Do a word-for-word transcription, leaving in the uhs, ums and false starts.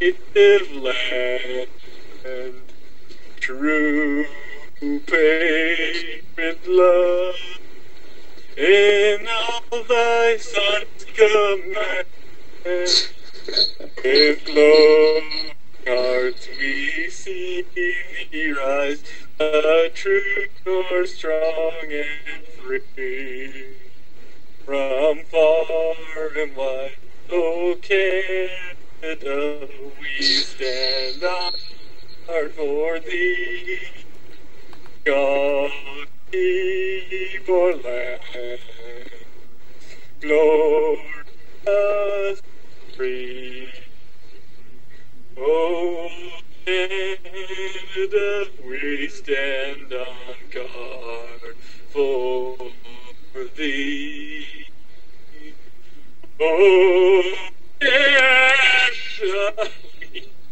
native land, true payment love, in all thy son's command, with glowing hearts we see thee rise, a true north strong and free. From far and wide, O Canada, we stand on guard for thee. God keep our land, glorious free. O Canada, we stand on guard for thee. Oh, Canada, we